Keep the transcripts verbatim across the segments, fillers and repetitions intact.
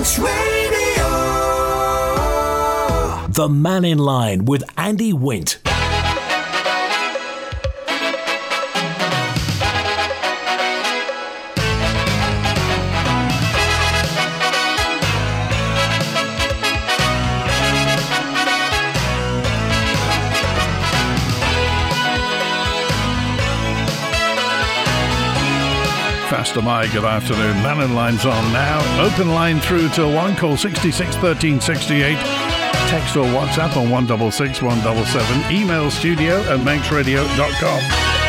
Manx Radio. The Man in Line with Andy Wint. Faster my good afternoon. Man in Line's on now. Open line through till one. Call sixty-six thirteen sixty-eight. Text or WhatsApp on one six six one seven seven. Email studio at manx radio dot com.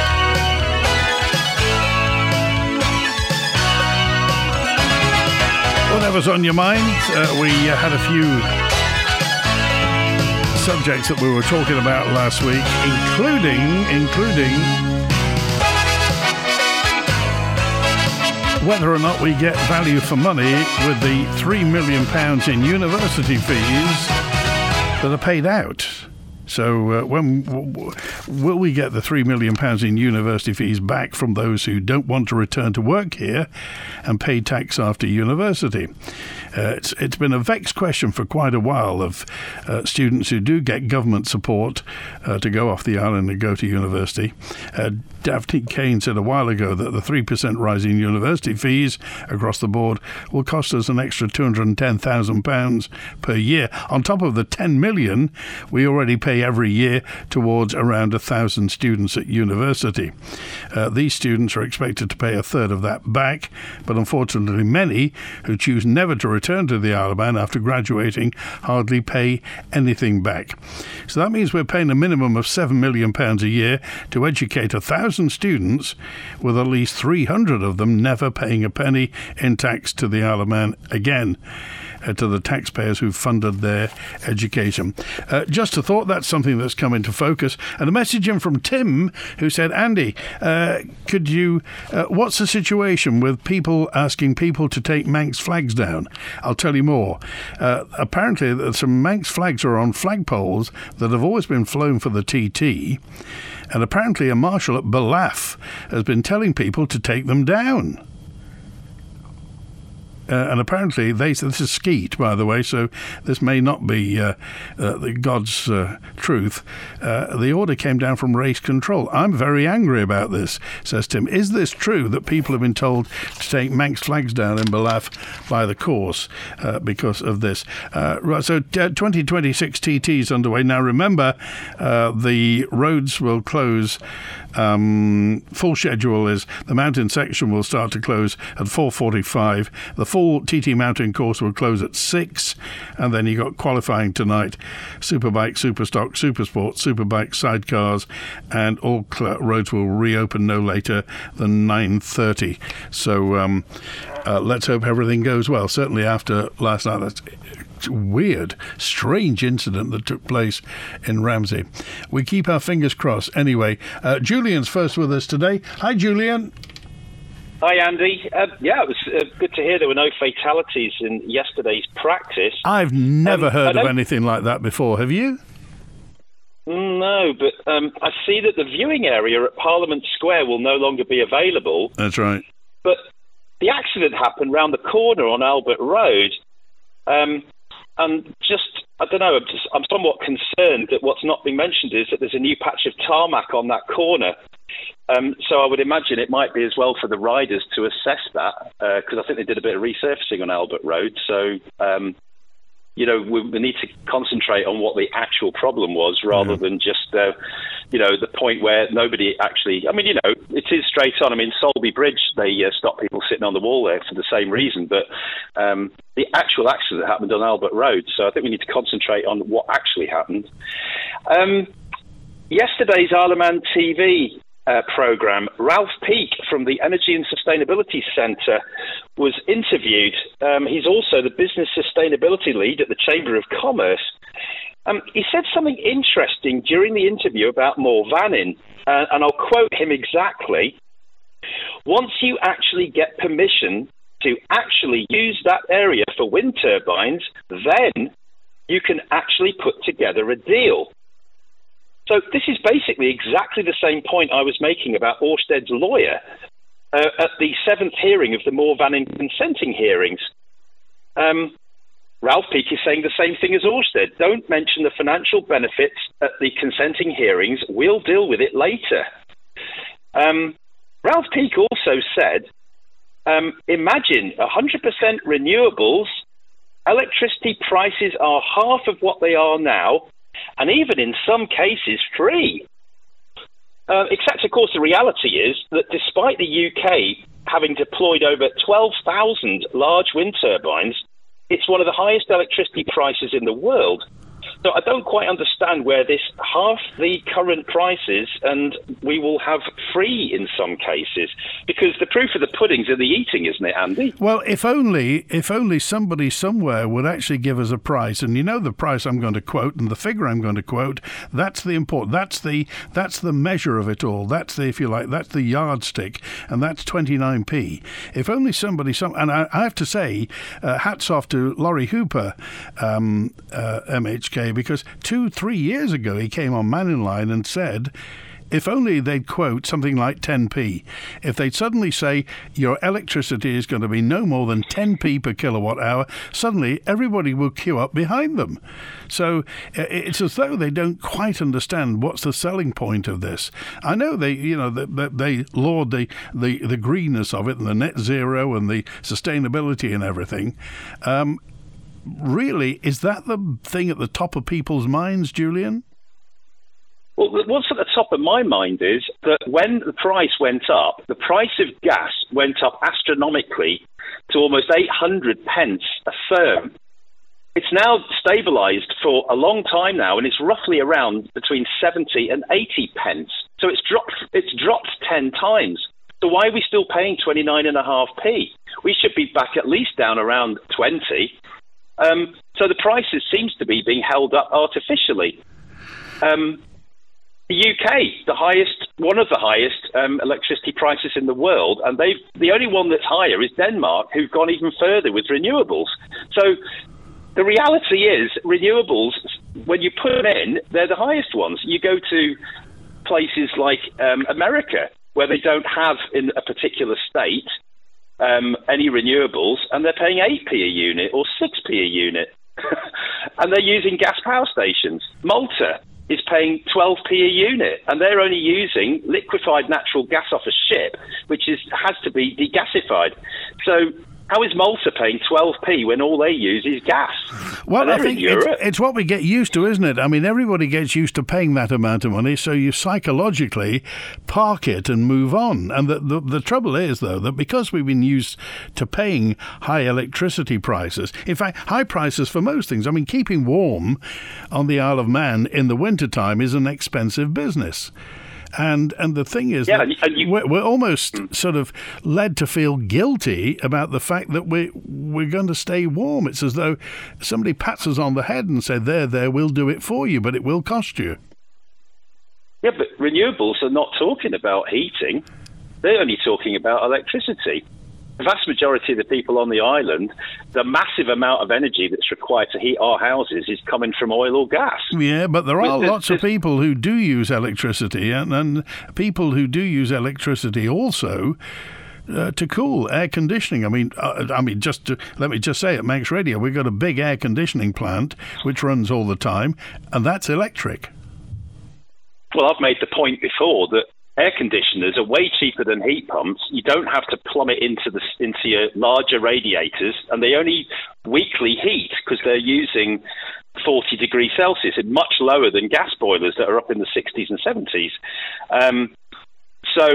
Whatever's on your mind, uh, we uh, had a few subjects that we were talking about last week, including, including whether or not we get value for money with the three million pounds in university fees that are paid out. So uh, when w- will we get the three million pounds in university fees back from those who don't want to return to work here and pay tax after university? Uh, it's, it's been a vexed question for quite a while of uh, students who do get government support uh, to go off the island and go to university. Uh, Daphne Kane said a while ago that the three percent rise in university fees across the board will cost us an extra two hundred ten thousand pounds per year, on top of the ten million pounds we already pay every year towards around one thousand students at university. Uh, these students are expected to pay a third of that back, but unfortunately many who choose never to return to the Isle of Man after graduating hardly pay anything back. So that means we're paying a minimum of seven million pounds a year to educate one thousand students, with at least three hundred of them never paying a penny in tax to the Isle of Man again, uh, to the taxpayers who funded their education. Uh, just a thought, that's something that's come into focus. And a message in from Tim, who said, Andy, uh, could you, uh, what's the situation with people asking people to take Manx flags down? I'll tell you more. Uh, apparently, some Manx flags are on flagpoles that have always been flown for the T T, and apparently a marshal at Belaf has been telling people to take them down. Uh, and apparently, they this is Skeet, by the way, so this may not be uh, uh, the God's uh, truth. Uh, the order came down from Race Control. I'm very angry about this, says Tim. Is this true that people have been told to take Manx flags down in Belaf by the course uh, because of this? Uh, right, so uh, twenty twenty-six T T's underway. Now, remember, uh, the roads will close. Um, full schedule is the mountain section will start to close at four forty-five. The full T T mountain course will close at six, and then you got qualifying tonight. Superbike, Superstock, Supersport, Superbike, sidecars, and all cl- roads will reopen no later than nine thirty. So um, uh, let's hope everything goes well. Certainly after last night, that's weird, strange incident that took place in Ramsey. We keep our fingers crossed. Anyway, uh, Julian's first with us today. Hi, Julian. Hi, Andy. Uh, yeah, it was uh, good to hear there were no fatalities in yesterday's practice. I've never um, heard of anything like that before. Have you? No, but um, I see that the viewing area at Parliament Square will no longer be available. That's right. But the accident happened round the corner on Albert Road. Um, and just, I don't know, I'm, just, I'm somewhat concerned that what's not being mentioned is that there's a new patch of tarmac on that corner. Um, so I would imagine it might be as well for the riders to assess that, because uh, I think they did a bit of resurfacing on Albert Road. So, um, you know, we, we need to concentrate on what the actual problem was rather yeah. than just, uh, you know, the point where nobody actually, I mean, you know, it is straight on. I mean, Solby Bridge, they uh, stopped people sitting on the wall there for the same reason, but um, the actual accident happened on Albert Road. So I think we need to concentrate on what actually happened. Um, yesterday's Isle of Man T V Uh, programme, Ralph Peake from the Energy and Sustainability Centre was interviewed. Um, he's also the Business Sustainability Lead at the Chamber of Commerce. Um, he said something interesting during the interview about Morvannin, uh, and I'll quote him exactly. Once you actually get permission to actually use that area for wind turbines, then you can actually put together a deal. So this is basically exactly the same point I was making about Orsted's lawyer uh, at the seventh hearing of the Morvannin consenting hearings. Um, Ralph Peake is saying the same thing as Ørsted. Don't mention the financial benefits at the consenting hearings. We'll deal with it later. Um, Ralph Peake also said, um, imagine one hundred percent renewables, electricity prices are half of what they are now, and even in some cases free. Uh, except, of course, the reality is that despite the U K having deployed over twelve thousand large wind turbines, it's one of the highest electricity prices in the world. So I don't quite understand where this half the current prices and we will have free in some cases, because the proof of the pudding's in the eating, isn't it, Andy? Well, if only if only somebody somewhere would actually give us a price, and you know the price I'm going to quote and the figure I'm going to quote, that's the important, that's the that's the measure of it all. That's the, if you like, that's the yardstick, and that's twenty-nine p. If only somebody, some, and I, I have to say, uh, hats off to Laurie Hooper, um, uh, M H K, because two, three years ago he came on Man in Line and said, if only they'd quote something like ten p. If they'd suddenly say your electricity is going to be no more than ten p per kilowatt hour, suddenly everybody will queue up behind them. So it's as though they don't quite understand what's the selling point of this. I know they, you know, they, they laud the, the, the greenness of it and the net zero and the sustainability and everything. Um, really, is that the thing at the top of people's minds, Julian? Well, what's at the top of my mind is that when the price went up, the price of gas went up astronomically to almost eight hundred pence a therm. It's now stabilised for a long time now, and it's roughly around between seventy and eighty pence. So it's dropped, it's dropped ten times. So why are we still paying twenty-nine and a half p? We should be back at least down around twenty. Um, so the prices seems to be being held up artificially. Um, The U K, the highest, one of the highest um, electricity prices in the world, and they've the only one that's higher is Denmark, who've gone even further with renewables. So the reality is, renewables, when you put them in, they're the highest ones. You go to places like um, America, where they don't have in a particular state um, any renewables, and they're paying eight p a unit or six p a unit, and they're using gas power stations. Malta is paying twelve p a unit, and they're only using liquefied natural gas off a ship, which is has to be degasified. So how is Malta paying twelve p when all they use is gas? Well, I think it's, it's what we get used to, isn't it? I mean, everybody gets used to paying that amount of money, so you psychologically park it and move on. And the, the, the trouble is, though, that because we've been used to paying high electricity prices, in fact, high prices for most things. I mean, keeping warm on the Isle of Man in the wintertime is an expensive business. And and the thing is yeah, that and you, we're, we're almost sort of led to feel guilty about the fact that we're, we're going to stay warm. It's as though somebody pats us on the head and said, there, there, we'll do it for you, but it will cost you. Yeah, but renewables are not talking about heating. They're only talking about electricity. The vast majority of the people on the island, the massive amount of energy that's required to heat our houses is coming from oil or gas. Yeah, but there are there's, lots of people who do use electricity, and, and people who do use electricity also uh, to cool, air conditioning. I mean, uh, I mean, just to, let me just say, at Manx Radio, we've got a big air conditioning plant which runs all the time, and that's electric. Well, I've made the point before that air conditioners are way cheaper than heat pumps. You don't have to plumb it into the into your larger radiators, and they only weekly heat because they're using forty degrees Celsius, and much lower than gas boilers that are up in the sixties and seventies. Um, so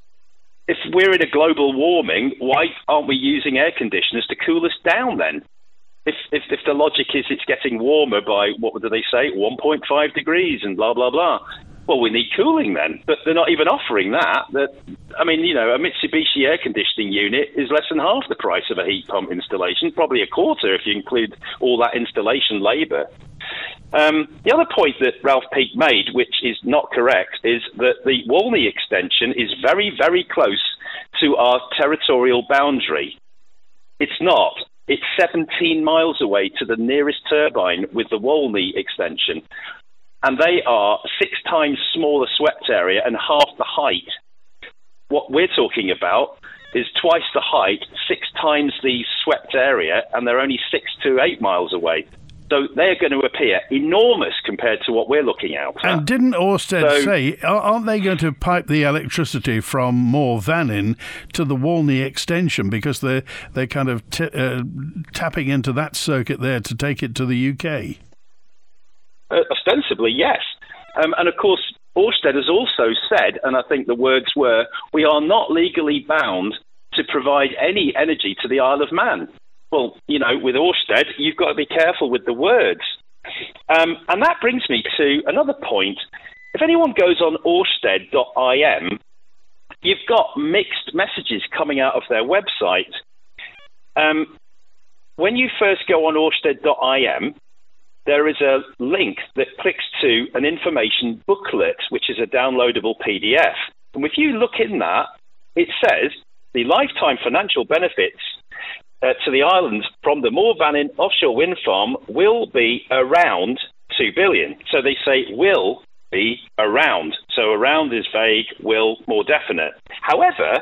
if we're in a global warming, why aren't we using air conditioners to cool us down then? If, if, if the logic is it's getting warmer by, what do they say, one point five degrees and blah, blah, blah. Well, we need cooling then, but they're not even offering that. That I mean, you know, a Mitsubishi air conditioning unit is less than half the price of a heat pump installation, probably a quarter if you include all that installation labour. Um, the other point that Ralph Peake made, which is not correct, is that the Walney extension is very, very close to our territorial boundary. It's not. It's seventeen miles away to the nearest turbine with the Walney extension. And they are six times smaller swept area and half the height. What we're talking about is twice the height, six times the swept area, and they're only six to eight miles away. So they're going to appear enormous compared to what we're looking out at. And didn't Ørsted so, say, aren't they going to pipe the electricity from Moor Vannin to the Walney extension, because they're, they're kind of t- uh, tapping into that circuit there to take it to the U K? Uh, ostensibly, yes. Um, and of course, Ørsted has also said, and I think the words were, we are not legally bound to provide any energy to the Isle of Man. Well, you know, with Ørsted, you've got to be careful with the words. Um, and that brings me to another point. If anyone goes on Ørsted dot I M, you've got mixed messages coming out of their website. Um, when you first go on Ørsted dot I M, there is a link that clicks to an information booklet, which is a downloadable P D F. And if you look in that, it says the lifetime financial benefits Uh, to the islands from the Moor Vannin offshore wind farm will be around two billion. So they say will be around. So around is vague, will more definite. However,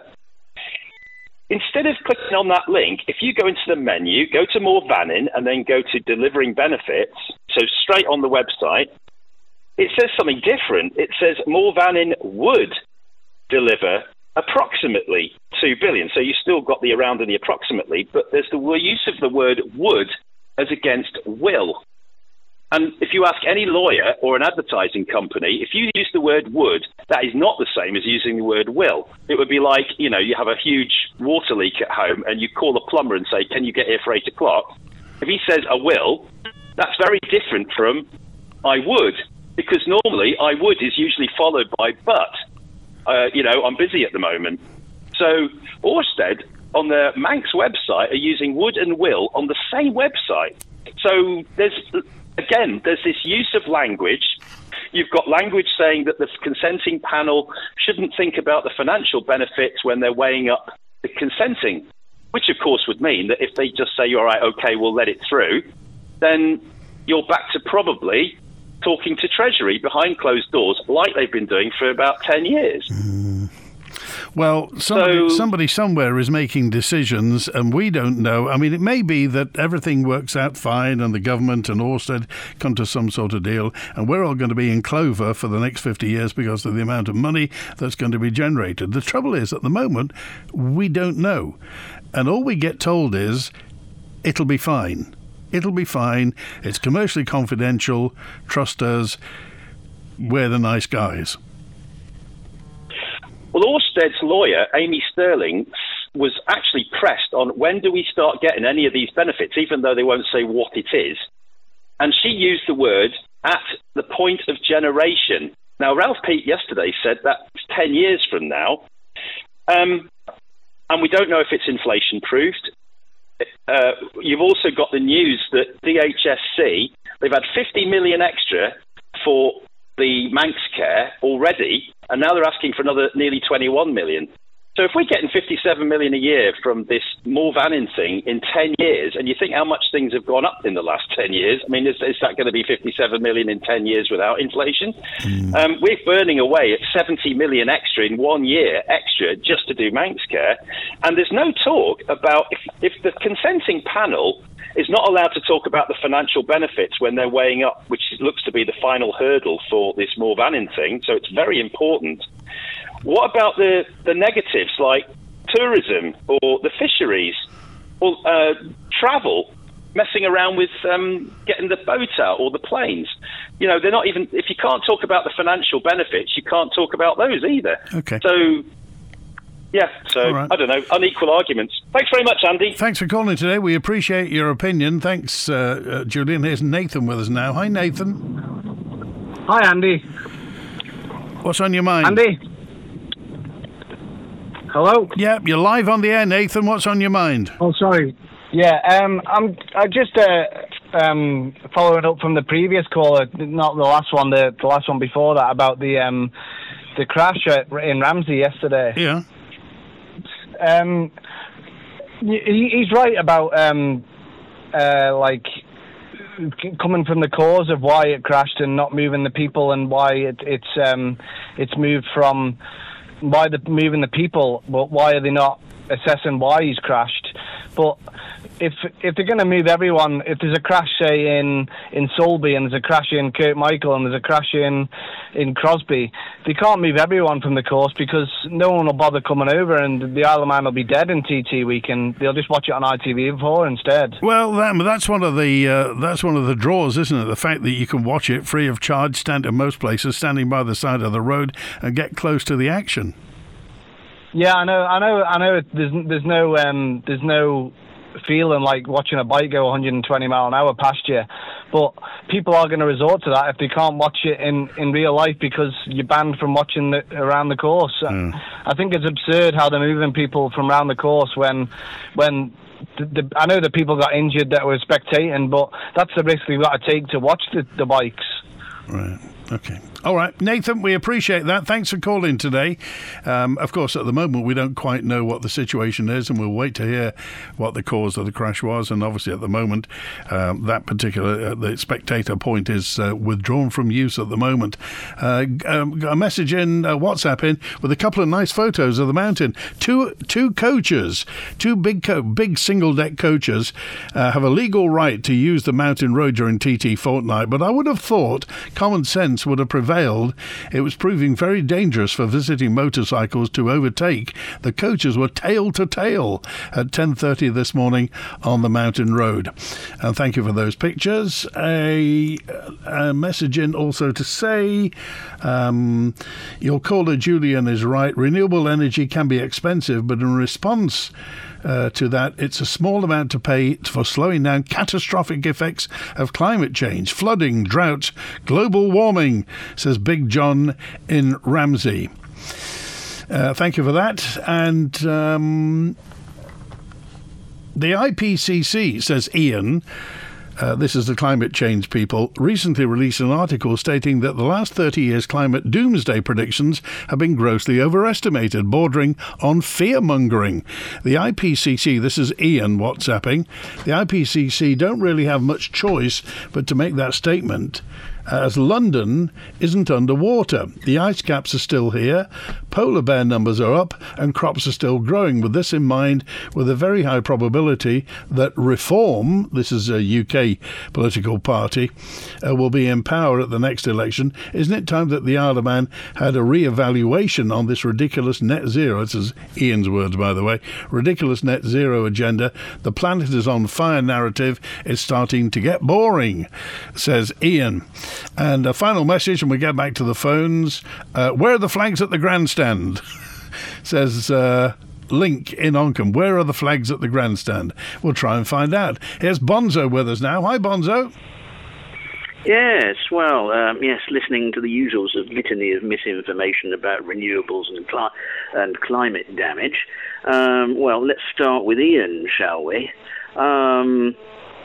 instead of clicking on that link, if you go into the menu, go to Moor Vannin and then go to delivering benefits, so straight on the website, it says something different. It says Moor Vannin would deliver approximately two billion. So you still got the around and the approximately, but there's the use of the word would as against will. And if you ask any lawyer or an advertising company, if you use the word would, that is not the same as using the word will. It would be like, you know, you have a huge water leak at home and you call a plumber and say, can you get here for eight o'clock? If he says I will, that's very different from I would, because normally I would is usually followed by but. Uh, you know, I'm busy at the moment. So Ørsted, on the Manx website, are using would and will on the same website. So there's, again, there's this use of language. You've got language saying that the consenting panel shouldn't think about the financial benefits when they're weighing up the consenting, which of course would mean that if they just say, all right, okay, we'll let it through, then you're back to probably talking to Treasury behind closed doors like they've been doing for about ten years. Mm. Well, somebody, so, somebody somewhere is making decisions and we don't know. I mean, it may be that everything works out fine and the government and Ørsted come to some sort of deal and we're all going to be in clover for the next fifty years because of the amount of money that's going to be generated. The trouble is, at the moment, we don't know. And all we get told is, it'll be fine. It'll be fine. It's commercially confidential. Trust us. We're the nice guys. Well, Ørsted's lawyer, Amy Sterling, was actually pressed on when do we start getting any of these benefits, even though they won't say what it is. And she used the word at the point of generation. Now, Ralph Peet yesterday said that's ten years from now. Um, and we don't know if it's inflation-proofed. Uh, you've also got the news that D H S C, they've had fifty million extra for the Manx care already, and now they're asking for another nearly twenty-one million. So if we're getting fifty-seven million a year from this Moor Vannin thing in ten years, and you think how much things have gone up in the last ten years, I mean, is, is that going to be fifty-seven million in ten years without inflation? Mm. Um, we're burning away at seventy million extra in one year extra just to do Manx care. And there's no talk about if, if the consenting panel is not allowed to talk about the financial benefits when they're weighing up, which looks to be the final hurdle for this Moor Vannin thing. So it's very important. What about the, the negatives like tourism or the fisheries or uh, travel, messing around with um, getting the boat out or the planes? You know, they're not even, if you can't talk about the financial benefits, you can't talk about those either. Okay. So, yeah, so right. I don't know, unequal arguments. Thanks very much, Andy. Thanks for calling today. We appreciate your opinion. Thanks, uh, uh, Julian. Here's Nathan with us now. Hi, Nathan. Hi, Andy. What's on your mind? Andy. Hello? Yeah, you're live on the air, Nathan. What's on your mind? Oh, sorry. Yeah, um, I'm I just uh, um, following up from the previous caller, not the last one, the, the last one before that, about the um, the crash at, in Ramsey yesterday. Yeah. Um, he, he's right about um, uh, like coming from the cause of why it crashed and not moving the people, and why it, it's um, it's moved from. Why they're moving the people, but why are they not assessing why he's crashed. But if if they're going to move everyone, if there's a crash, say, in, in Solby, and there's a crash in Kirkmichael, and there's a crash in, in Crosby, they can't move everyone from the course because no one will bother coming over, and the Isle of Man will be dead in T T week, and they'll just watch it on I T V four instead. Well, that, that's one of the uh, that's one of the draws, isn't it? The fact that you can watch it free of charge, stand in most places, standing by the side of the road, and get close to the action. Yeah, I know, I know, I know. There's there's no um, there's no feeling like watching a bike go one hundred twenty mile an hour past you, but people are going to resort to that if they can't watch it in, in real life because you're banned from watching the, around the course. Mm. I think it's absurd how they're moving people from around the course when when the, the, I know that people got injured that were spectating, but that's the risk we've got to take to watch the, the bikes. Right. Okay. All right, Nathan, we appreciate that. Thanks for calling today. Um, of course, at the moment, we don't quite know what the situation is, and we'll wait to hear what the cause of the crash was. And obviously, at the moment, um, that particular uh, the spectator point is uh, withdrawn from use at the moment. Uh, um, got a message in uh, WhatsApp in with a couple of nice photos of the mountain. Two two coaches, two big co- big single deck coaches, uh, have a legal right to use the mountain road during T T fortnight. But I would have thought common sense would have prevailed. It was proving very dangerous for visiting motorcycles to overtake. The coaches were tail to tail at ten thirty this morning on the mountain road. And thank you for those pictures. A, a message in also to say, um, your caller Julian is right. Renewable energy can be expensive, but in response Uh, to that, it's a small amount to pay for slowing down catastrophic effects of climate change, flooding, drought, global warming, says Big John in Ramsey. Uh, thank you for that. And um, the I P C C, says Ian, Uh, this is the climate change people, recently released an article stating that the last thirty years' climate doomsday predictions have been grossly overestimated, bordering on fear-mongering. The I P C C, this is Ian WhatsApping, the I P C C don't really have much choice but to make that statement, as London isn't underwater. The ice caps are still here, polar bear numbers are up, and crops are still growing. With this in mind, with a very high probability that Reform, this is a U K political party, uh, will be in power at the next election, isn't it time that the Isle of Man had a re-evaluation on this ridiculous net zero, this is Ian's words by the way, ridiculous net zero agenda? The planet is on fire narrative is starting to get boring, says Ian. And a final message, and we get back to the phones. Uh, where are the flags at the grandstand? Says uh, Link in Oncombe. Where are the flags at the grandstand? We'll try and find out. Here's Bonzo with us now. Hi, Bonzo. Yes, well, um, yes, listening to the usual sort of litany of misinformation about renewables and, cli- and climate damage. Um, well, let's start with Ian, shall we? Um...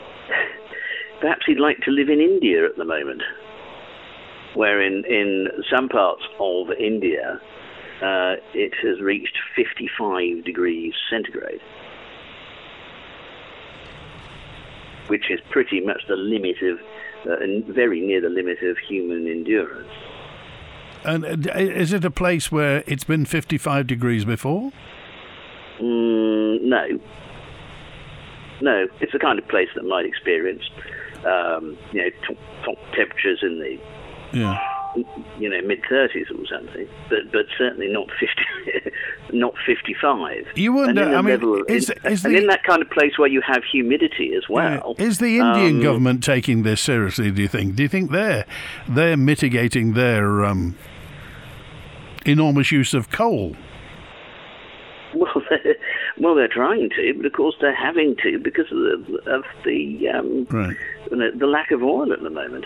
Perhaps he'd like to live in India at the moment, where in, in some parts of India uh, it has reached fifty-five degrees centigrade, which is pretty much the limit of, uh, very near the limit of human endurance. And uh, is it a place where it's been fifty-five degrees before? Mm, no. No, it's the kind of place that might experience Um, you know, top, top temperatures in the, yeah. you know, mid thirties or something, but but certainly not fifty, not fifty-five. You wonder. I mean, level, is, in, is and the, in that kind of place where you have humidity as well. Yeah. Is the Indian um, government taking this seriously? Do you think? Do you think they're they're mitigating their um, enormous use of coal? Well, they're, well, they're trying to, but of course they're having to because of the, of the um, right. the lack of oil at the moment.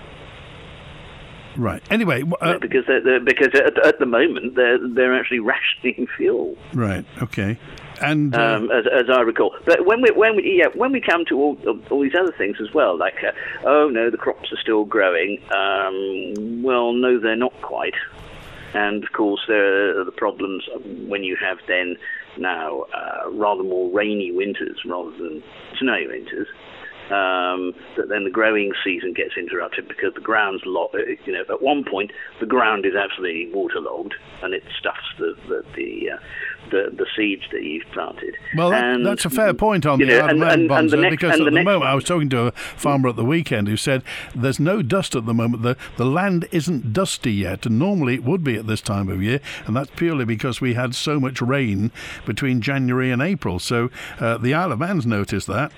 Right. Anyway, uh, because they're, they're, because at, at the moment they're they're actually rationing fuel. Right. Okay. And uh, um, as, as I recall, but when we when we yeah when we come to all all these other things as well, like uh, oh no, the crops are still growing. Um, well, no, they're not quite. And of course, there are the problems when you have then now uh, rather more rainy winters rather than snowy winters. Um, that then the growing season gets interrupted because the ground's lo- you know, at one point the ground is absolutely waterlogged and it stuffs the the the, uh, the, the seeds that you've planted. Well, that, and, that's a fair point on the know, Isle of Man, Bonzo, next, because at the, the moment I was talking to a farmer at the weekend who said there's no dust at the moment. The the land isn't dusty yet, and normally it would be at this time of year, and that's purely because we had so much rain between January and April. So uh, the Isle of Man's noticed that.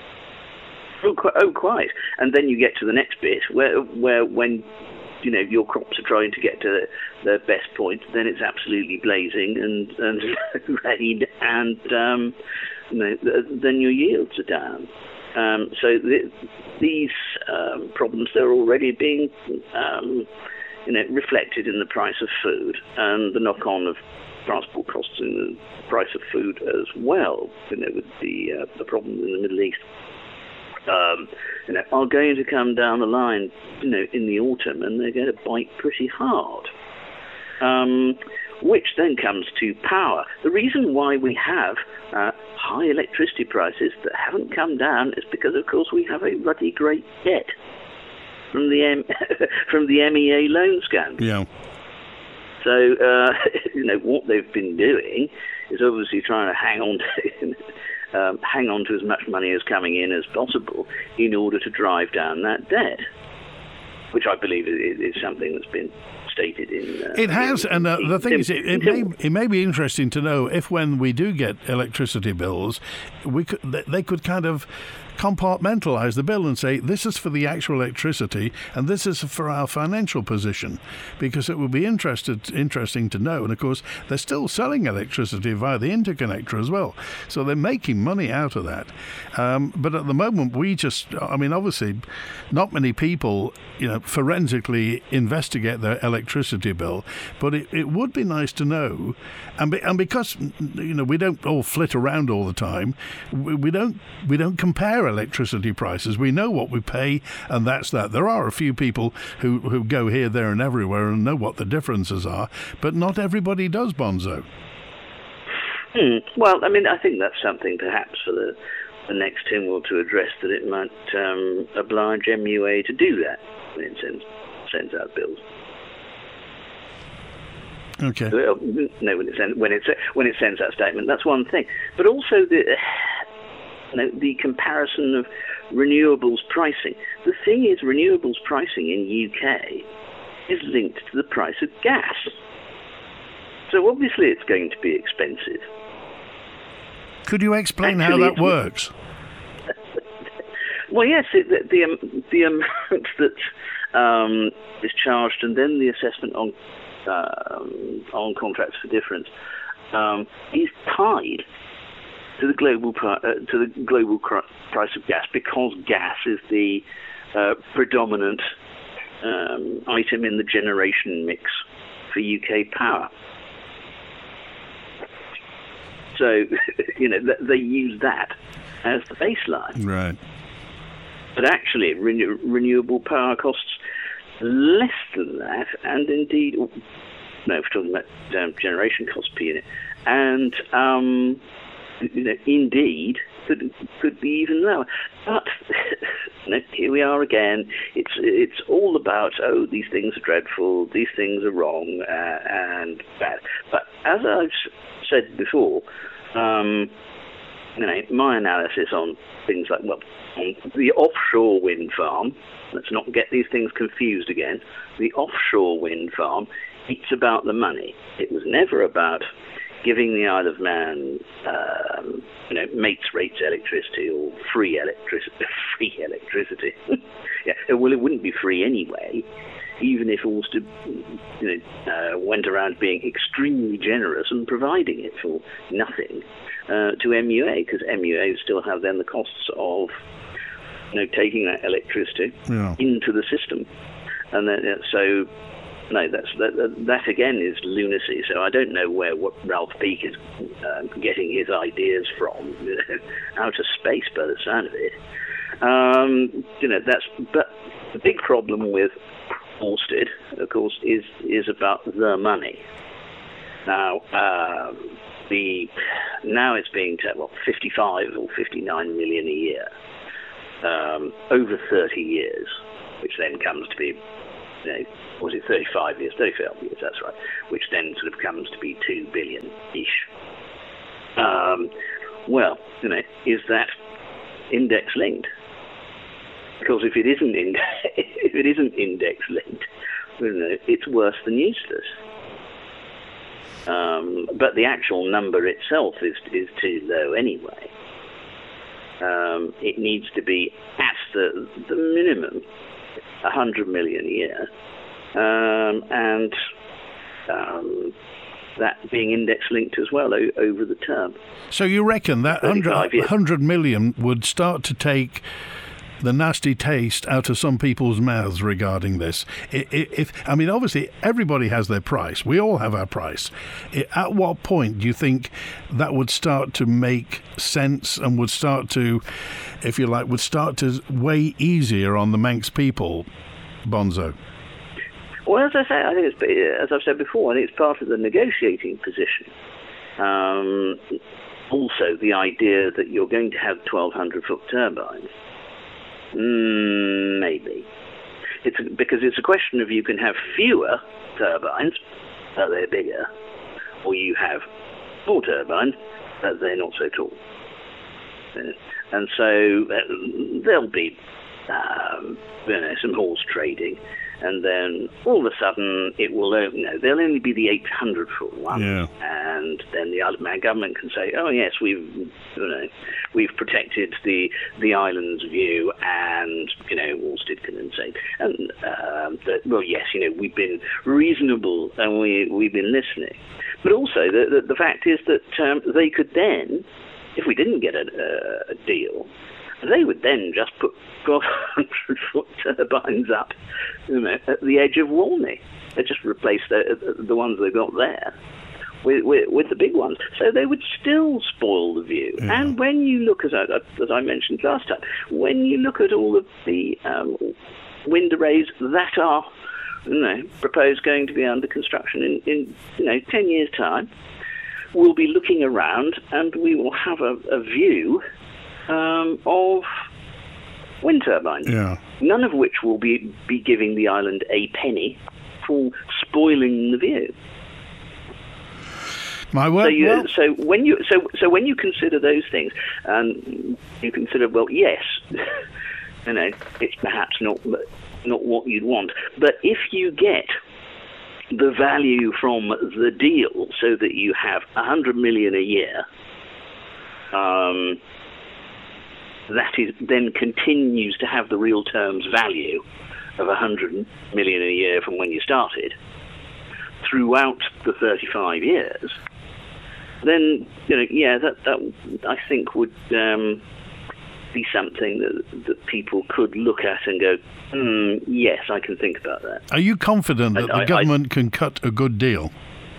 Oh, oh, quite. And then you get to the next bit where, where when you know your crops are trying to get to their best point, then it's absolutely blazing and and rain, and um, you know, then your yields are down. Um, so the, these um, problems, they're already being um, you know reflected in the price of food and the knock-on of transport costs in the price of food as well. You know, with the uh, the problems in the Middle East. Um, you know, are going to come down the line, you know, in the autumn, and they're going to bite pretty hard. Um, which then comes to power. The reason why we have uh, high electricity prices that haven't come down is because, of course, we have a ruddy great debt from the M- from the M E A loan scandal. Yeah. So, uh, you know, what they've been doing is obviously trying to hang on to. Um, hang on to as much money as coming in as possible in order to drive down that debt, which I believe is, is something that's been stated in... Uh, it has, in, and uh, in, the thing in, is, it, in, it, may, it may be interesting to know if when we do get electricity bills, we could, they could kind of compartmentalise the bill and say this is for the actual electricity and this is for our financial position, because it would be interested, interesting to know. And of course they're still selling electricity via the interconnector as well, so they're making money out of that. Um, but at the moment we just, I mean obviously not many people, you know, forensically investigate their electricity bill, but it, it would be nice to know. And, be, and because you know we don't all flit around all the time, we, we don't we don't compare electricity prices. We know what we pay, and that's that. There are a few people who, who go here, there, and everywhere and know what the differences are, but not everybody does, Bonzo. Hmm. Well, I mean, I think that's something perhaps for the, the next Tynwald to address, that it might um, oblige M U A to do that when it sends, sends out bills. Okay. Well, no, when it sends when it when it sends that statement, that's one thing. But also the you know, the comparison of renewables pricing. The thing is, renewables pricing in U K is linked to the price of gas. So obviously, it's going to be expensive. Could you explain Actually, how that works? Well, yes, it, the the, um, the amount that um, is charged, and then the assessment on. Um, on contracts for difference um, is tied to the global pri- uh, to the global cr- price of gas, because gas is the uh, predominant um, item in the generation mix for U K power. So, you know, th- they use that as the baseline. Right. But actually, renew- renewable power costs less than that, and indeed, no, we're talking about um, generation cost per unit, and um, you know, indeed, could could be even lower. But you know, here we are again. It's it's all about, oh, these things are dreadful, these things are wrong uh, and bad. But as I've said before, um, you know, my analysis on things like, well, the offshore wind farm. Let's not get these things confused again. The offshore wind farm, it's about the money. It was never about giving the Isle of Man, um, you know, mates rates electricity or free electricity. Free electricity. Yeah, well, it wouldn't be free anyway, even if Ulster, you know, uh, went around being extremely generous and providing it for nothing uh, to M U A, because M U A still have then the costs of, you know, taking that electricity yeah. into the system, and then uh, so no, that's that, that again is lunacy. So I don't know where what Ralph Peake is uh, getting his ideas from, out of space by the sound of it. Um, you know, that's but the big problem with Orsted, of course, is is about the money. Now, um, the now it's being t- what fifty-five or fifty-nine million a year. um, over thirty years, which then comes to be, you know, was it thirty-five years? thirty-five years, that's right, which then sort of comes to be two billion-ish. Um, well, you know, is that index-linked? Because if it isn't in, if it isn't index-linked, you know, it's worse than useless. Um, but the actual number itself is is too low anyway. Um, it needs to be at the the minimum a hundred million a year, um, and um, that being index-linked as well o- over the term. So you reckon that one hundred million would start to take the nasty taste out of some people's mouths regarding this? If I mean, obviously, everybody has their price. We all have our price. At what point do you think that would start to make sense and would start to, if you like, would start to weigh easier on the Manx people, Bonzo? Well, as I say, I think it's, as I've said before, I think it's part of the negotiating position. Um, also, the idea that you're going to have twelve hundred foot turbines. Mm, maybe. It's because it's a question of you can have fewer turbines, but they're bigger, or you have more turbines, but they're not so tall. And so uh, there'll be um, you know, some horse trading, and then all of a sudden it will, you know, there'll only be the eight hundred foot one, yeah. And then the Isle of Man government can say, oh yes, we've, you know, we've protected the the island's view, and you know, Woolstead can then say, and um, that, well, yes, you know, we've been reasonable and we we've been listening, but also the the, the fact is that um, they could then, if we didn't get a, a deal, they would then just put twelve hundred foot turbines up, you know, at the edge of Walney. They just replace the the ones they've got there with, with with the big ones. So they would still spoil the view. Yeah. And when you look, as I, as I mentioned last time, when you look at all of the um, wind arrays that are, you know, proposed going to be under construction in, in you know ten years' time, we'll be looking around and we will have a, a view um, of wind turbines. Yeah. None of which will be, be giving the island a penny for spoiling the view. My word. So, you, well. so when you so so when you consider those things, um, you consider, well, yes, you know, it's perhaps not not what you'd want, but if you get the value from the deal, so that you have a hundred million a year, um, that is then continues to have the real terms value of a hundred million a year from when you started throughout the thirty-five years. Then, you know, yeah, that that I think would um, be something that that people could look at and go, hmm, yes, I can think about that. Are you confident that I, the I, government I, can cut a good deal?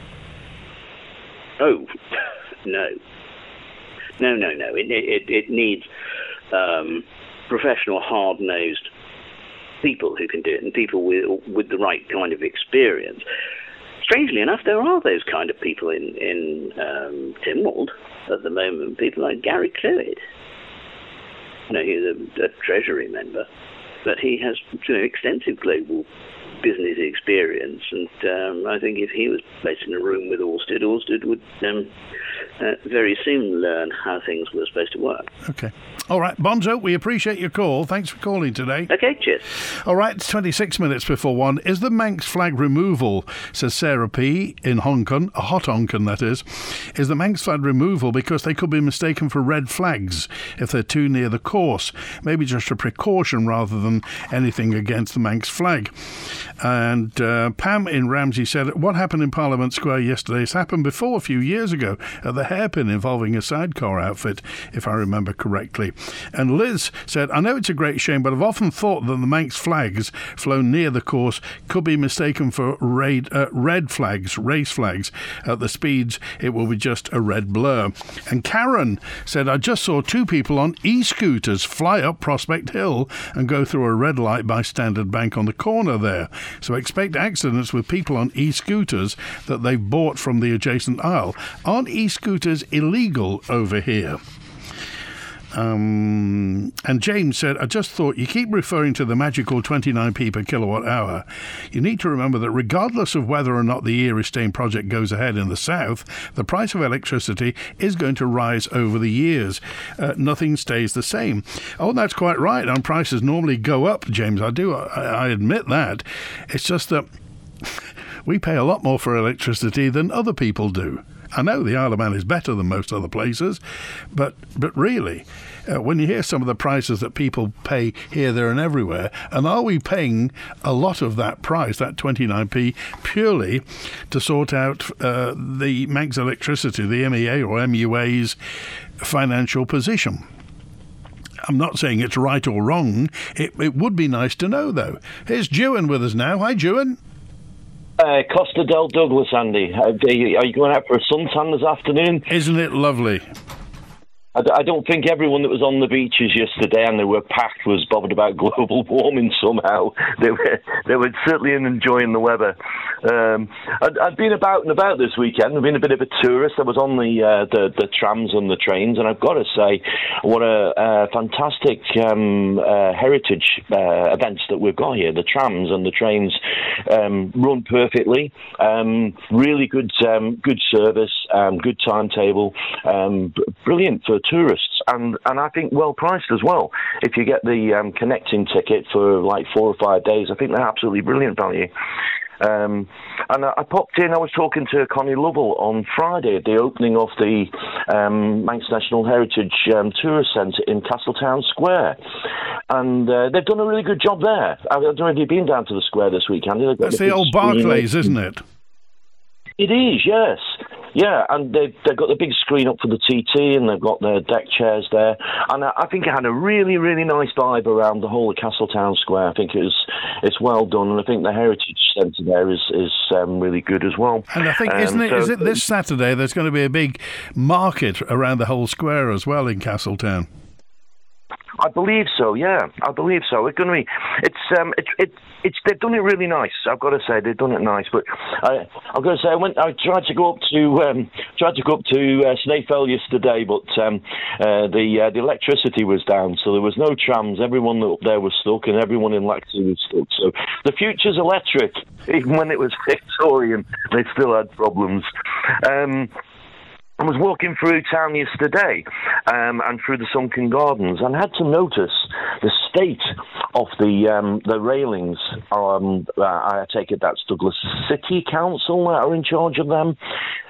Oh, no. No, no, no. It it, it needs um, professional, hard-nosed people who can do it, and people with with the right kind of experience. Strangely enough, there are those kind of people in, in um, Tynwald at the moment, people like Gary Clwyd. You know, he's a, a Treasury member, but he has, you know, extensive global business experience, and um, I think if he was placed in a room with Orsted, Orsted would um, uh, very soon learn how things were supposed to work. Okay. All right, Bonzo, we appreciate your call. Thanks for calling today. Okay, cheers. All right, it's twenty-six minutes before one. Is the Manx flag removal, says Sarah P. in Honken, a hot Honken that is, is the Manx flag removal because they could be mistaken for red flags if they're too near the course? Maybe just a precaution rather than anything against the Manx flag. And uh, Pam in Ramsey said, what happened in Parliament Square yesterday has happened before a few years ago at the hairpin involving a sidecar outfit, if I remember correctly. And Liz said, I know it's a great shame, but I've often thought that the Manx flags flown near the course could be mistaken for raid, uh, red flags, race flags. At the speeds, it will be just a red blur. And Karen said, I just saw two people on e-scooters fly up Prospect Hill and go through a red light by Standard Bank on the corner there. So expect accidents with people on e-scooters that they've bought from the adjacent aisle. Aren't e-scooters illegal over here? Um, and James said, I just thought you keep referring to the magical twenty-nine p per kilowatt hour. You need to remember that regardless of whether or not the Erie-Stane project goes ahead in the south, the price of electricity is going to rise over the years. Uh, nothing stays the same. Oh, that's quite right. And prices normally go up, James. I do. I, I admit that. It's just that we pay a lot more for electricity than other people do. I know the Isle of Man is better than most other places, but but really, uh, when you hear some of the prices that people pay here, there and everywhere, and are we paying a lot of that price, that twenty-nine p, purely to sort out uh, the Manx Electricity, the M E A or M U A's financial position? I'm not saying it's right or wrong. It, it would be nice to know, though. Here's Dewan with us now. Hi, Dewan. Uh, Costa del Douglas, Andy. Uh, are you going out for a suntan this afternoon? Isn't it lovely? I, I don't think everyone that was on the beaches yesterday and they were packed was bothered about global warming somehow. They were they were certainly enjoying the weather. Um, I'd, I'd been about and about this weekend. I've been a bit of a tourist. I was on the uh, the, the trams and the trains, and I've got to say, what a, a fantastic um, uh, heritage uh, events that we've got here. The trams and the trains um, run perfectly. Um, really good um, good service, um, good timetable, um, brilliant for tourists, and, and I think well priced as well. If you get the um, connecting ticket for like four or five days, I think they're absolutely brilliant value. Um, and I, I popped in, I was talking to Connie Lovell on Friday at the opening of the um, Manx National Heritage um, Tourist Centre in Castletown Square. And uh, they've done a really good job there. I don't know if you've been down to the square this week, Andy. That's the old Barclays, isn't it? It is, yes. Yeah, and they've, they've got the big screen up for the T T, and they've got their deck chairs there. And I, I think it had a really, really nice vibe around the whole of Castletown Square. I think it was, it's well done, and I think the Heritage Centre there is, is um, really good as well. And I think, um, isn't it, so, is it this Saturday there's going to be a big market around the whole square as well in Castletown? I believe so. Yeah, I believe so. It's going to be. It's um. It, it it's. They've done it really nice. I've got to say they've done it nice. But I, I've got to say I went. I tried to go up to um. Tried to go up to uh, Snaefell yesterday, but um. Uh, the uh, the electricity was down, so there was no trams. Everyone up there was stuck, and everyone in Laxey was stuck. So the future's electric. Even when it was Victorian, they still had problems. Um. I was walking through town yesterday um, and through the Sunken Gardens, and had to notice the state of the um, the railings. Um, uh, I take it that's Douglas City Council that are in charge of them.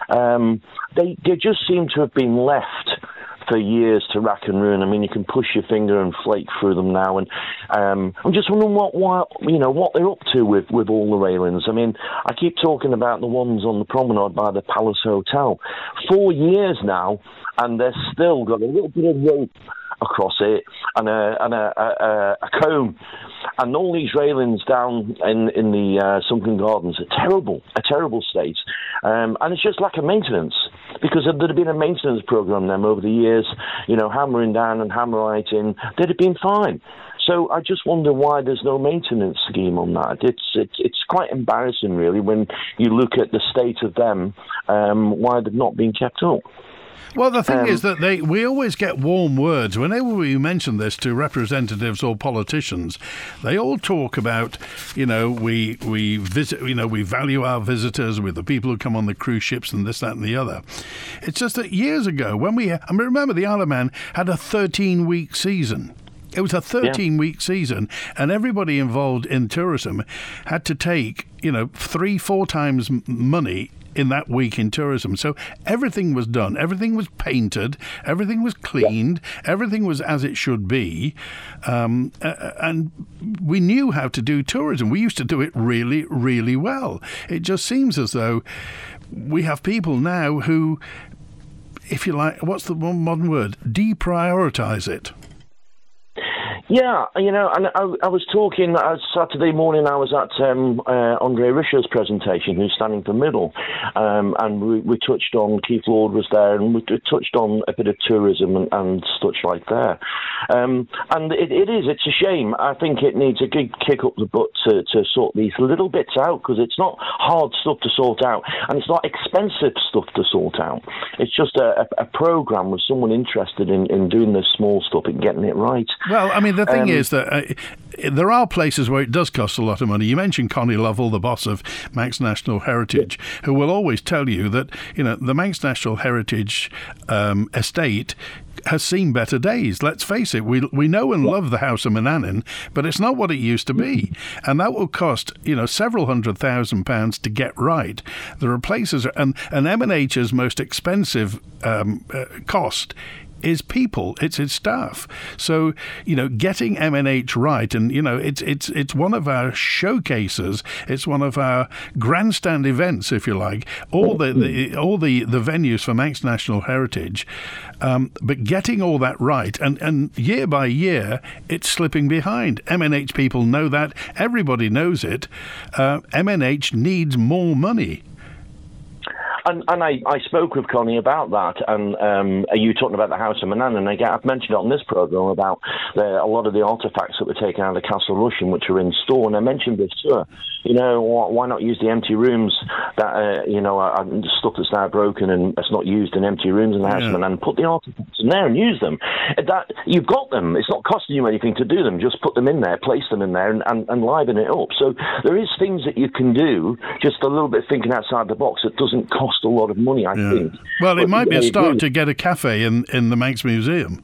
Um, they they just seem to have been left for years to rack and ruin. I mean, you can push your finger and flake through them now, and um, I'm just wondering what, what you know what they're up to with, with all the railings. I mean, I keep talking about the ones on the promenade by the Palace Hotel. Four years now, and they're still got a little bit of rope across it and a and a, a, a comb, and all these railings down in in the uh, Sunken Gardens are terrible, a terrible state, um, and it's just lack of maintenance. Because if there'd have been a maintenance program them over the years, you know, hammering down and hammeriting, they'd have been fine. So I just wonder why there's no maintenance scheme on that. It's it's, it's quite embarrassing, really, when you look at the state of them, um, why they've not been kept up. Well, the thing um, is that they we always get warm words. Whenever we mention this to representatives or politicians, they all talk about, you know, we we visit, you know, we value our visitors with the people who come on the cruise ships and this, that and the other. It's just that years ago, when we, I mean, remember the Isle of Man had a thirteen-week season. It was a thirteen-week yeah. season, and everybody involved in tourism had to take, you know, three, four times money in that week in tourism. So everything was done. Everything was painted. Everything was cleaned. Yeah. Everything was as it should be. Um, uh, and we knew how to do tourism. We used to do it really, really well. It just seems as though we have people now who, if you like, what's the one modern word? Deprioritise it. Yeah, you know, and I, I was talking uh, Saturday morning. I was at um, uh, Andre Richer's presentation, who's standing for Middle, um, and we, we touched on, Keith Lord was there, and we touched on a bit of tourism and, and such like there. Um, and it, it is, it's a shame. I think it needs a good kick up the butt to, to sort these little bits out, because it's not hard stuff to sort out, and it's not expensive stuff to sort out. It's just a, a, a program with someone interested in, in doing this small stuff and getting it right. Well, I mean, the thing Um, is that uh, there are places where it does cost a lot of money. You mentioned Connie Lovell, the boss of Manx National Heritage, who will always tell you that, you know, the Manx National Heritage um, estate has seen better days. Let's face it, we we know and love the House of Manannan, but it's not what it used to be. And that will cost, you know, several hundred thousand pounds to get right. There are places, and, and M and H's most expensive um, uh, cost is people, it's its staff. So, you know, getting M N H right, and, you know, it's it's it's one of our showcases, it's one of our grandstand events, if you like, all the, the all the, the venues for Manx National Heritage, um, but getting all that right, and, and year by year, it's slipping behind. M N H people know that, everybody knows it. Uh, M N H needs more money. And, and I, I spoke with Connie about that, and um, you talking about the House of Manannan, and again, I've mentioned it on this programme about the, a lot of the artefacts that were taken out of Castle Rushen, which are in store, and I mentioned this to her. You know, why not use the empty rooms that, uh, you know, are, are stuff that's now broken and that's not used in empty rooms in the House yeah. of Manannan, put the artefacts in there and use them. That you've got them. It's not costing you anything to do them. Just put them in there, place them in there, and, and, and liven it up. So there is things that you can do, just a little bit thinking outside the box that doesn't cost a lot of money, I yeah. think. Well, it but, might be a start agree. to get a cafe in, in the Manx Museum.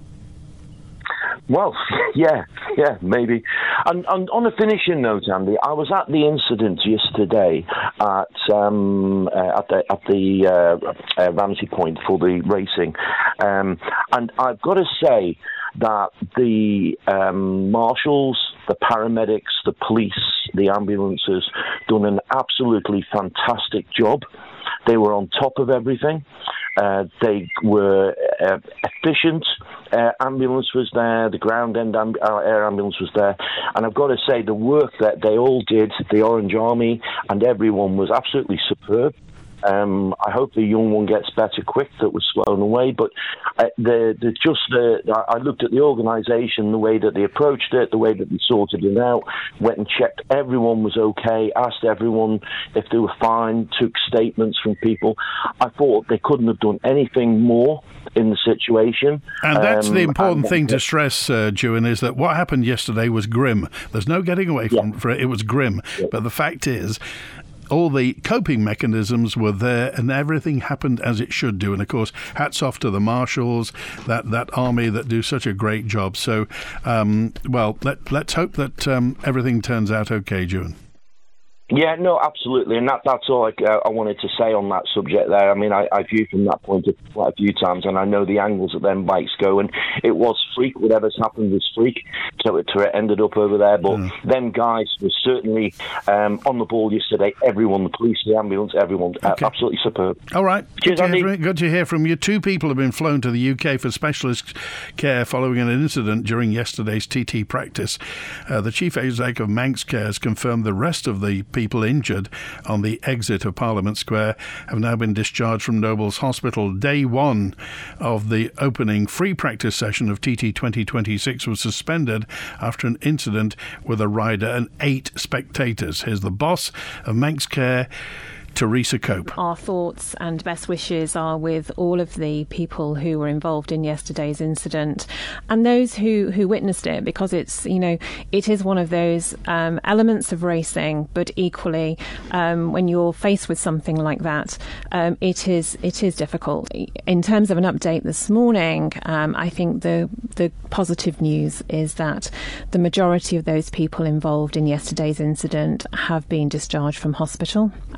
Well, yeah, yeah, maybe. And, and on a finishing note, Andy, I was at the incident yesterday at um, uh, at the at the uh, uh, Ramsey Point for the racing, um, and I've got to say that the um, marshals, the paramedics, the police, the ambulances done an absolutely fantastic job. They were on top of everything. Uh, they were uh, efficient. Uh, ambulance was there. The ground end amb- uh, air ambulance was there. And I've got to say, the work that they all did, the Orange Army and everyone, was absolutely superb. Um, I hope the young one gets better quick that was flown away. But uh, the, the just the, I looked at the organisation, the way that they approached it, the way that they sorted it out, went and checked everyone was okay, asked everyone if they were fine, took statements from people. I thought they couldn't have done anything more in the situation. And that's um, the important and, thing to stress, uh, Juan, is that what happened yesterday was grim. There's no getting away from yeah. it. It was grim. Yeah. But the fact is, all the coping mechanisms were there and everything happened as it should do. And, of course, hats off to the marshals, that, that army that do such a great job. So, um, well, let, let's hope that um, everything turns out okay, Juan. Yeah, no, absolutely, and that, that's all I, uh, I wanted to say on that subject there. I mean, I, I viewed from that point of quite a few times, and I know the angles that them bikes go, and it was freak. Whatever's happened was freak, so it, it ended up over there. But mm. them guys were certainly um, on the ball yesterday. Everyone, the police, the ambulance, everyone, okay. uh, absolutely superb. All right, cheers, good, Andy. To good to hear from you. Two people have been flown to the U K for specialist care following an incident during yesterday's T T practice. Uh, the chief exec of Manx Care has confirmed the rest of the people injured on the exit of Parliament Square have now been discharged from Nobles Hospital. Day one of the opening free practice session of T T twenty twenty-six was suspended after an incident with a rider and eight spectators. Here's the boss of Manx Care, Teresa Cope. Our thoughts and best wishes are with all of the people who were involved in yesterday's incident and those who, who witnessed it, because it's, you know, it is one of those um, elements of racing, but equally um, when you're faced with something like that, um, it is it is difficult. In terms of an update this morning, um, I think the the positive news is that the majority of those people involved in yesterday's incident have been discharged from hospital, and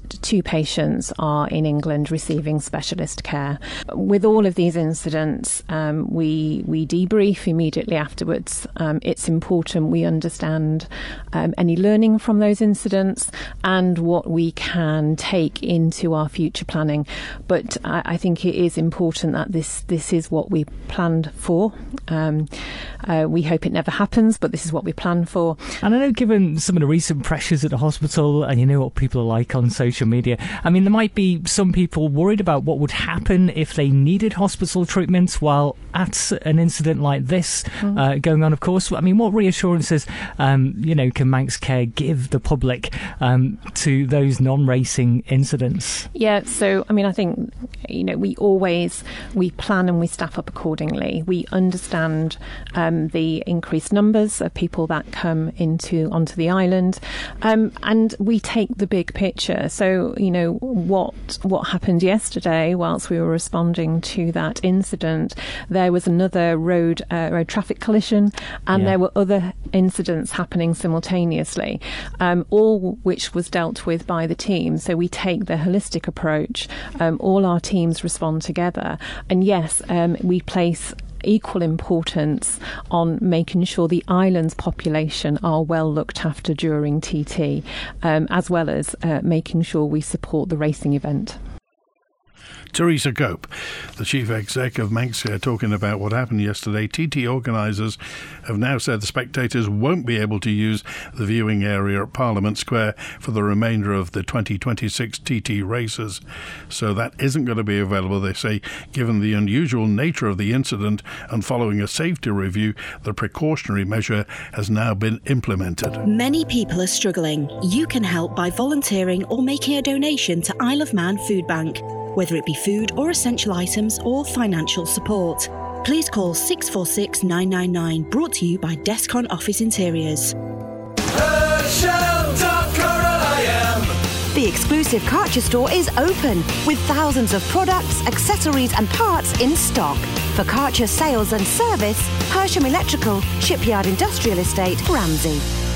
two patients are in England receiving specialist care. With all of these incidents, um, we we debrief immediately afterwards. Um, it's important we understand um, any learning from those incidents and what we can take into our future planning. But I, I think it is important that this this is what we planned for. Um, uh, we hope it never happens, but this is what we planned for. And I know, given some of the recent pressures at the hospital, and you know what people are like on social media, I mean, there might be some people worried about what would happen if they needed hospital treatments while at an incident like this mm. uh, going on, of course. I mean, what reassurances, um, you know, can Manx Care give the public um, to those non-racing incidents? Yeah, so, I mean, I think, you know, we always, we plan and we staff up accordingly. We understand um, the increased numbers of people that come into onto the island, um, and we take the big picture. So, you know, what what happened yesterday whilst we were responding to that incident, there was another road uh, road traffic collision, and yeah. there were other incidents happening simultaneously, um, all which was dealt with by the team. So we take the holistic approach. Um, all our teams respond together, and yes, um, we place equal importance on making sure the island's population are well looked after during T T, um, as well as uh, making sure we support the racing event. Teresa Cope, the chief exec of Manx Care, talking about what happened yesterday. T T organisers have now said the spectators won't be able to use the viewing area at Parliament Square for the remainder of the twenty twenty-six T T races. So that isn't going to be available, they say, given the unusual nature of the incident, and following a safety review, the precautionary measure has now been implemented. Many people are struggling. You can help by volunteering or making a donation to Isle of Man Food Bank, whether it be food or essential items or financial support. Please call six four six nine nine nine, brought to you by Descon Office Interiors. The exclusive Karcher store is open with thousands of products, accessories and parts in stock. For Karcher sales and service, Hersham Electrical, Shipyard Industrial Estate, Ramsey.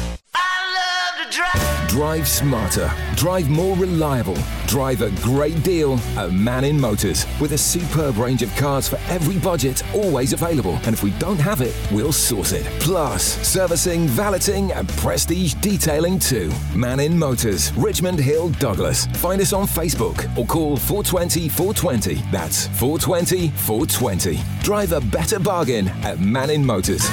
Drive smarter, drive more reliable, drive a great deal at Mannin Motors, with a superb range of cars for every budget, always available. And if we don't have it, we'll source it. Plus, servicing, valeting and prestige detailing too. Mannin Motors, Richmond Hill, Douglas. Find us on Facebook or call four two zero, four two zero. That's four two zero, four two zero. Drive a better bargain at Mannin Motors.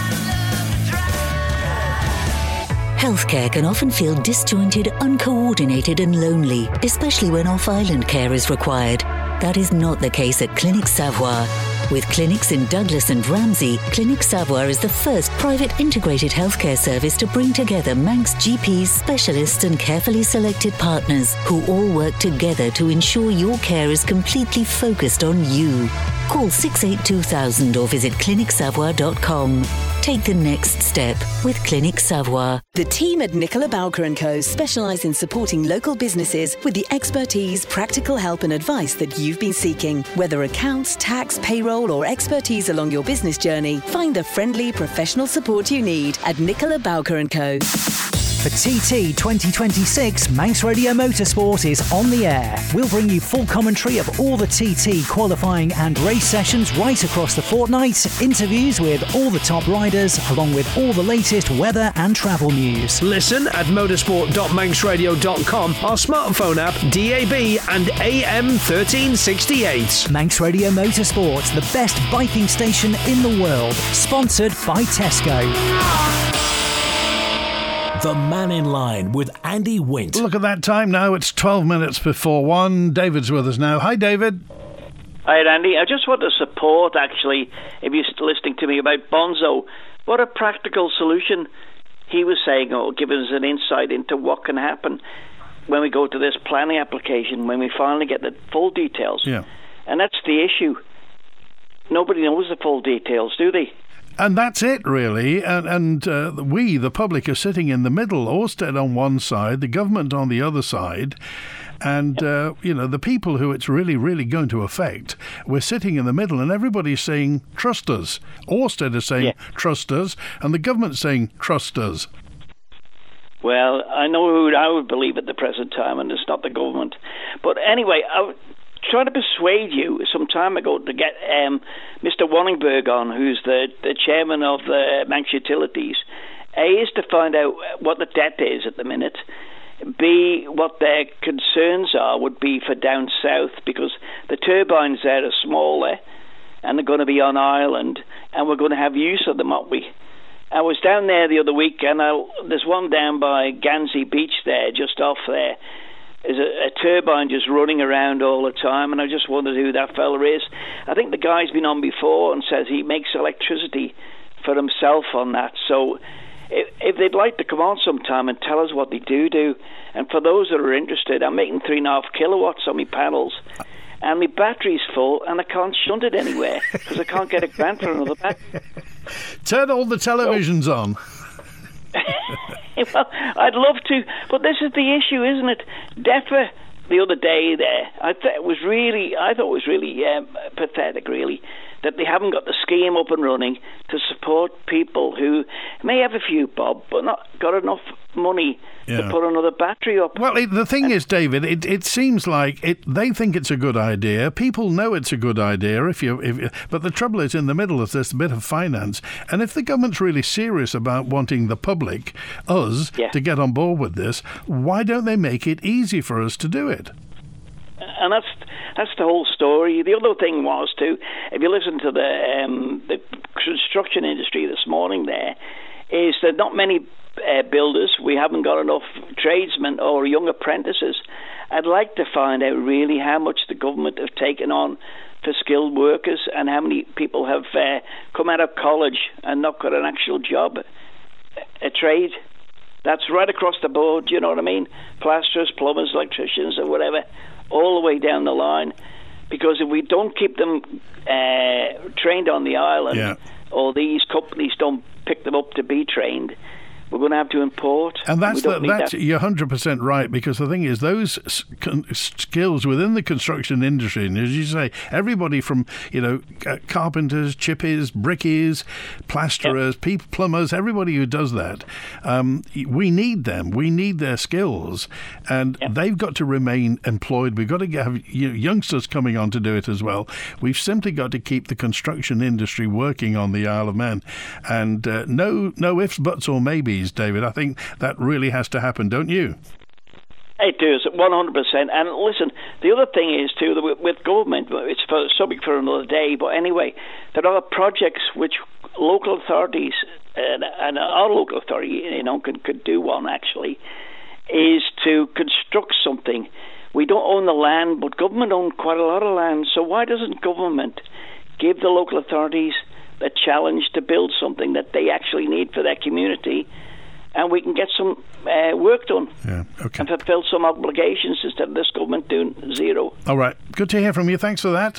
Healthcare can often feel disjointed, uncoordinated and lonely, especially when off-island care is required. That is not the case at Clinic Savoir. With clinics in Douglas and Ramsey, Clinic Savoir is the first private integrated healthcare service to bring together Manx G Ps, specialists and carefully selected partners who all work together to ensure your care is completely focused on you. Call six eight two thousand or visit clinic savoir dot com. Take the next step with Clinic Savoir. The team at Nicola Bowker and Co specialise in supporting local businesses with the expertise, practical help and advice that you've been seeking. Whether accounts, tax, payroll or expertise along your business journey, find the friendly, professional support you need at Nicola Bowker and Co. For T T twenty twenty-six, Manx Radio Motorsport is on the air. We'll bring you full commentary of all the T T qualifying and race sessions right across the fortnight, interviews with all the top riders, along with all the latest weather and travel news. Listen at motorsport dot manx radio dot com, our smartphone app, D A B and A M thirteen sixty-eight. Manx Radio Motorsport, the best biking station in the world. Sponsored by Tesco. The Man in Line with Andy Wint. Look at that time now. It's twelve minutes before one. David's with us now. Hi, David. Hi, Andy. I just want to support, actually, if you're still listening to me, about Bonzo. What a practical solution he was saying, or giving us an insight into what can happen when we go to this planning application, when we finally get the full details. Yeah. And that's the issue. Nobody knows the full details, do they? And that's it, really. And, and uh, we, the public, are sitting in the middle. Orsted on one side, the government on the other side. And, uh, you know, the people who it's really, really going to affect, we're sitting in the middle and everybody's saying, trust us. Orsted is saying, yeah. trust us. And the government's saying, trust us. Well, I know who I would believe at the present time, and it's not the government. But anyway, I was trying to persuade you some time ago to get um, Mister Wanningberg on, who's the, the chairman of the Manx Utilities. A is to find out what the debt is at the minute. B, what their concerns are would be for down south, because the turbines there are smaller and they're going to be on island, and we're going to have use of them, aren't we? I was down there the other week, and I, there's one down by Gansey Beach there, just off there. There's a, a turbine just running around all the time, and I just wondered who that fella is. I think the guy's been on before and says he makes electricity for himself on that. So if, if they'd like to come on sometime and tell us what they do do, and for those that are interested, I'm making three and a half kilowatts on my panels, and my battery's full, and I can't shunt it anywhere because I can't get a grant for another battery. Turn all the televisions so, on. Well, I'd love to, but this is the issue, isn't it? DEFRA the other day there, I thought it was really, I thought it was really um, pathetic, really, that they haven't got the scheme up and running to support people who may have a few bob, but not got enough money yeah. to put another battery up. Well, it, the thing is, David, it, it seems like it. They think it's a good idea. People know it's a good idea. If you, if, but the trouble is, in the middle of this, a bit of finance. And if the government's really serious about wanting the public, us, yeah. to get on board with this, why don't they make it easy for us to do it? And that's that's the whole story. The other thing was too, if you listen to the um, the construction industry this morning, there is that not many uh, builders. We haven't got enough tradesmen or young apprentices. I'd like to find out really how much the government have taken on for skilled workers, and how many people have uh, come out of college and not got an actual job, a trade. That's right across the board. You know what I mean? Plasterers, plumbers, electricians, or whatever. All the way down the line, because if we don't keep them uh, trained on the island, yeah. or these companies don't pick them up to be trained, we're going to have to import. And that's the, that's that. You're one hundred percent right, because the thing is, those con- skills within the construction industry, and as you say, everybody from, you know, carpenters, chippies, brickies, plasterers, yep. people, plumbers, everybody who does that, um, we need them. We need their skills, and yep. they've got to remain employed. We've got to have you know, youngsters coming on to do it as well. We've simply got to keep the construction industry working on the Isle of Man, and uh, no, no ifs, buts, or maybes. David, I think that really has to happen, don't you? It does, one hundred percent. And listen, the other thing is, too, that with government, it's for subject for another day, but anyway, there are projects which local authorities, uh, and our local authority, you know, could, could do one, actually, is to construct something. We don't own the land, but government owns quite a lot of land, so why doesn't government give the local authorities a challenge to build something that they actually need for their community, and we can get some uh, work done yeah, okay. and fulfill some obligations instead of this government doing zero. All right. Good to hear from you. Thanks for that.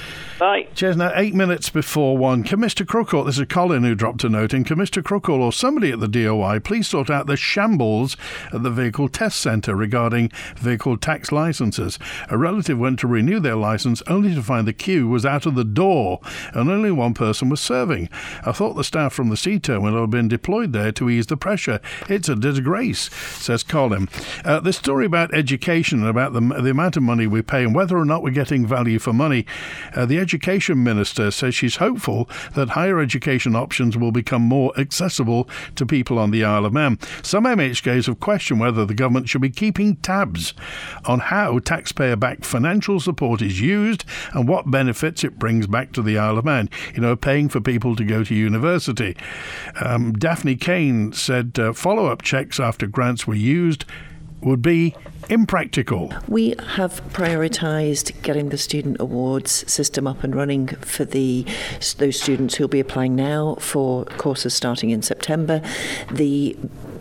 Bye. Cheers. Now, eight minutes before one. Can Mister Crookall, this is Colin who dropped a note in, can Mister Crookall or somebody at the D O I please sort out the shambles at the Vehicle Test Centre regarding vehicle tax licences? A relative went to renew their licence only to find the queue was out of the door and only one person was serving. I thought the staff from the Sea Terminal had been deployed there to ease the pressure. It's a disgrace, says Colin. Uh, this story about education and about the, the amount of money we pay and whether or not we're getting value for money, uh, the Education Minister says she's hopeful that higher education options will become more accessible to people on the Isle of Man. Some M H Ks have questioned whether the government should be keeping tabs on how taxpayer-backed financial support is used and what benefits it brings back to the Isle of Man. You know, paying for people to go to university. Um, Daphne Kane said uh, follow-up checks after grants were used would be impractical. We have prioritised getting the student awards system up and running for the those students who'll be applying now for courses starting in September. The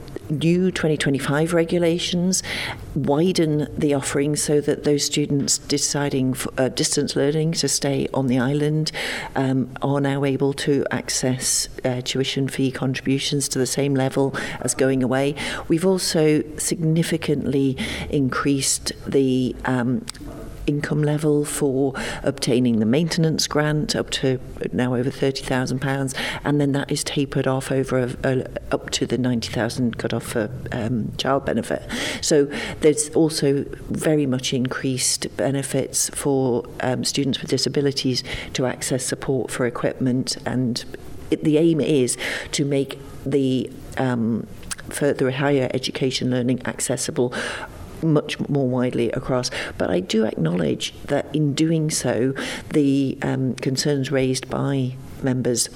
new twenty twenty-five regulations widen the offering so that those students deciding for uh, distance learning to stay on the island um, are now able to access uh, tuition fee contributions to the same level as going away. We've also significantly increased the um, income level for obtaining the maintenance grant up to now over thirty thousand pounds, and then that is tapered off over a, a, up to the ninety thousand cut off for um, child benefit. So there's also very much increased benefits for um, students with disabilities to access support for equipment, and it, the aim is to make the um, further higher education learning accessible much more widely across. But I do acknowledge that in doing so, the um, concerns raised by members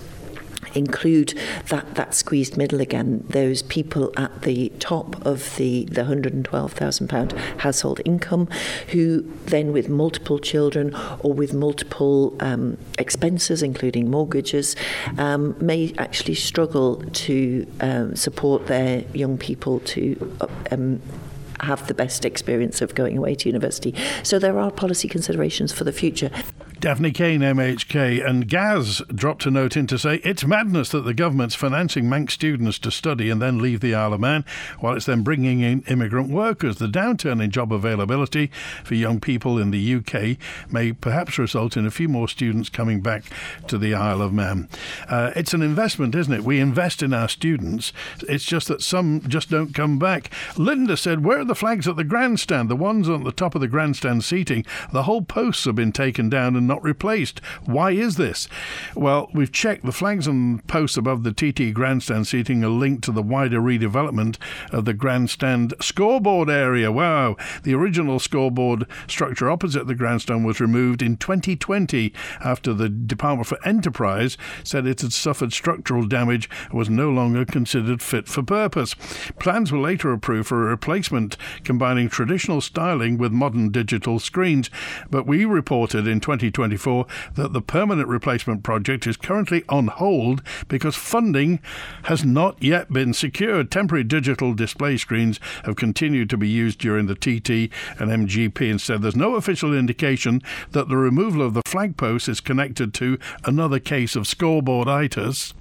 include that, that squeezed middle again, those people at the top of the, the one hundred twelve thousand pounds household income who then with multiple children or with multiple um, expenses, including mortgages, um, may actually struggle to um, support their young people to um, have the best experience of going away to university. So there are policy considerations for the future. Daphne Kane, M H K, and Gaz dropped a note in to say it's madness that the government's financing Manx students to study and then leave the Isle of Man while it's then bringing in immigrant workers. The downturn in job availability for young people in the U K may perhaps result in a few more students coming back to the Isle of Man. Uh, it's an investment, isn't it? We invest in our students. It's just that some just don't come back. Linda said, where are the flags at the grandstand? The ones on the top of the grandstand seating, the whole posts have been taken down and not replaced. Why is this? Well, we've checked. The flags and posts above the T T grandstand seating are linked to the wider redevelopment of the grandstand scoreboard area. Wow. The original scoreboard structure opposite the grandstand was removed in twenty twenty after the Department for Enterprise said it had suffered structural damage and was no longer considered fit for purpose. Plans were later approved for a replacement combining traditional styling with modern digital screens, but we reported in twenty twenty-four that the permanent replacement project is currently on hold because funding has not yet been secured. Temporary digital display screens have continued to be used during the T T and M G P. Instead, there's no official indication that the removal of the flag post is connected to another case of scoreboarditis.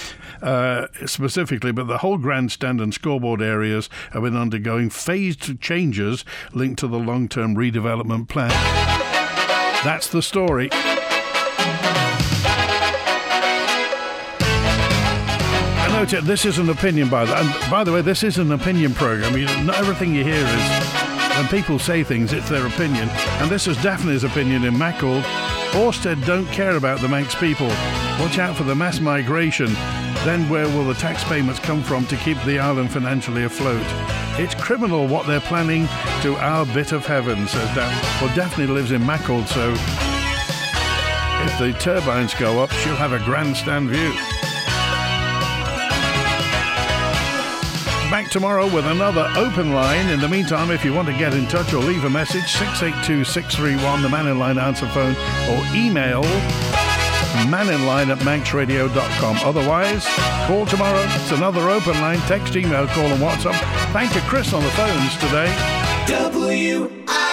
Uh, specifically, but the whole grandstand and scoreboard areas have been undergoing phased changes linked to the long-term redevelopment plan. That's the story. I note it, this is an opinion, by the, and by the way, this is an opinion programme. You, not everything you hear is, when people say things, it's their opinion. And this is Daphne's opinion in Mackle. Orsted don't care about the Manx people. Watch out for the mass migration. Then where will the tax payments come from to keep the island financially afloat? It's criminal what they're planning to our bit of heaven, says Daphne. Well, Daphne lives in Mackle, so if the turbines go up, she'll have a grandstand view. Back tomorrow with another open line. In the meantime, if you want to get in touch or leave a message, six eight two, six three one, the Man in Line answer phone, or email maninline at manx radio dot com. Otherwise, call tomorrow. It's another open line. Text, email, call and WhatsApp. Thank you, Chris, on the phones today. W I